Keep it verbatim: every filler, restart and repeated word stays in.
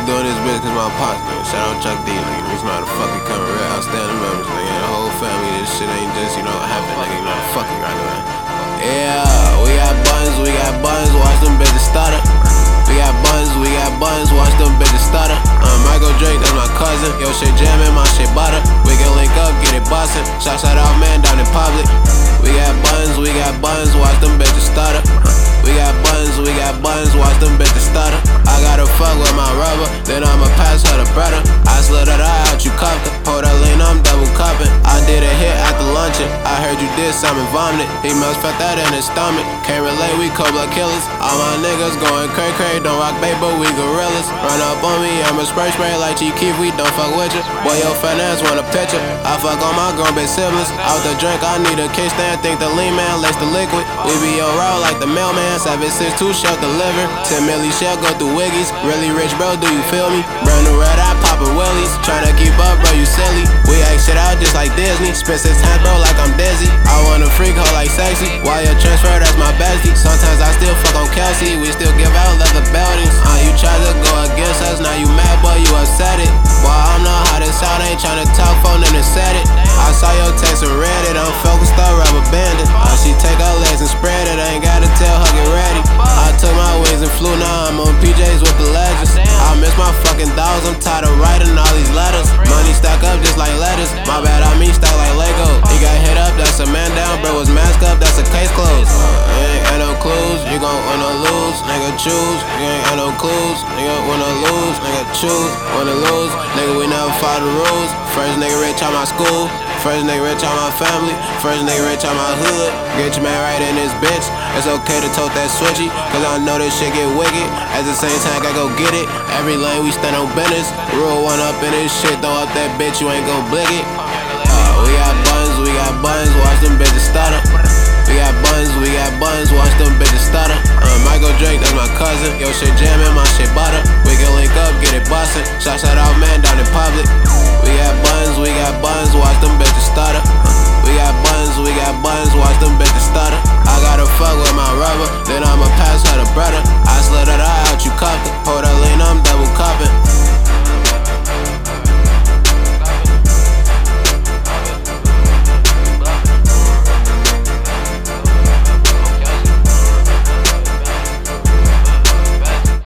only doing this bitch cause my pops, nigga. Shout out Chuck D, nigga. This motherfucker coming real outstanding members, nigga. The whole family, this shit ain't just, you know, happen, nigga. You know, fucking right now. Yeah, we got buns, we got buns, watch them bitches stutter. We got buns, we got buns, watch them bitches stutter. Uh, Michael Drake, that's my cousin. Yo, shit jamming, my shit butter. We can link up, get it bustin'. Shots out off man down in public. We got buns, we got buns, watch them bitches stutter. Uh, we got buns, we got buns, watch them bitches stutter. I gotta fuck with my rubber, then I'ma pass her the brother. I slid her out, you cuffed her. Hold her lean, I'm double cupping. I did a hit after luncheon. I heard you did something vomited. He must felt that in his stomach. Can't relate, we cold blood killers. All my niggas going cray cray. Don't rock bait, but we gorillas. Run up on me, I'ma spray spray like G Keith. We don't fuck with you. Boy, your finance want a picture. I fuck on my grown bitch siblings. Out the drink, I need a kickstand. Think the lean man lace the liquid. We be on route like the mailman. seven six two shell deliver. ten milli shell go through wiggies. Really rich, bro, do you feel me? Brand new red eye poppin' willies. Tryna keep up, bro, you silly. We act shit out just like Disney. Spend six hands, bro, like I'm dizzy. I want a freak hoe like sexy. Wire transfer, that's my bestie. Sometimes I still fuck on Kelsey. We still give out leather beltings. Uh, you try to go against us, now you mad, boy, you upset it. Boy, I'm the hottest out, ain't tryna talk phone and then said it. I saw your text and read it, I'm focused on rubber banding. Uh, she take her legs and spread it, I ain't gotta tell her get ready. I took my wings and flew, now I'm on P Js with the legends. I miss my fucking dogs, I'm tired of writing all these letters. Money stack up just like letters, my bad, I mean stack like Lego. He got hit up, that's a man down, bro was mask up, that's a case closed. Uh, ain't got no clues, you gon' wanna lose, nigga choose. You ain't got no clues, nigga wanna lose, nigga choose, wanna lose. Nigga, we never follow the rules. First nigga rich on my school, first nigga rich on my family, first nigga rich on my hood. Get your man right in this bitch. It's okay to tote that switchy, cause I know this shit get wicked. At the same time, I go get it. Every lane we stand on business. Rule one up in this shit, throw up that bitch, you ain't gon' blick it. Uh, we got buns, we got buns, watch them bitches stutter. We got buns, we got buns, watch them bitches stutter. Uh, Michael Drake, that's my cousin. Yo, shit jamming, my shit butter. We can link up, get it bustin'. Shots out off man down in public. We got buns, we got buns,